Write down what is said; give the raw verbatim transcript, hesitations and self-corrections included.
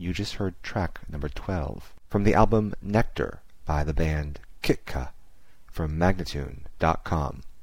you just heard track number twelve from the album Nectar by the band Kitka from Magnatune dot com.